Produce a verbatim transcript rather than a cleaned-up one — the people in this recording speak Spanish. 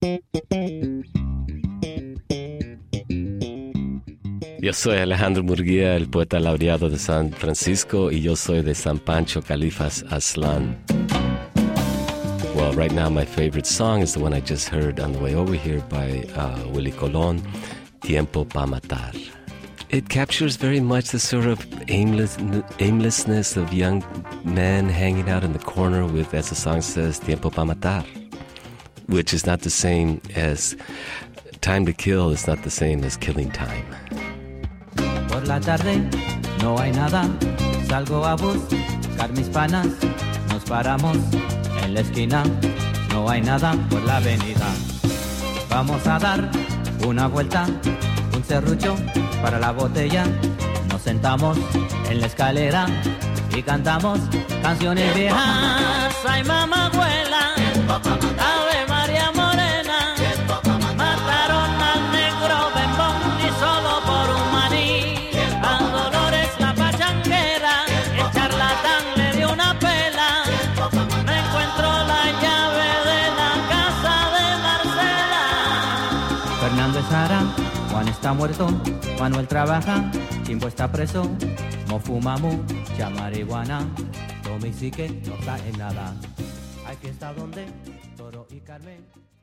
Yo soy Alejandro Murguía, el poeta laureado de San Francisco, y yo soy de San Pancho, Califas, Aztlán. Well, right now my favorite song is the one I just heard on the way over here by uh, Willie Colón, Tiempo Pa' Matar. It captures very much the sort of aimless, aimlessness of young men hanging out in the corner with, as the song says, Tiempo Pa' Matar, which is not the same as time to kill, is not the same as killing time. Por la tarde no hay nada, salgo a buscar mis panas, nos paramos en la esquina, no hay nada por la avenida. Vamos a dar una vuelta, un serrucho para la botella, nos sentamos en la escalera y cantamos canciones viejas. Ay, mamá abuela, Ave María Morena, mataron al negro Bembón y solo por un maní. A Dolores la pachanguera, el charlatán le dio una pela. Me encuentro la llave de la casa de Marcela. Fernando es Sara, Juan está muerto, Manuel trabaja, Chimbo está preso, no fuma mucha marihuana, Tommy sí que no está en nada. Hay fiesta donde Toro y Carmen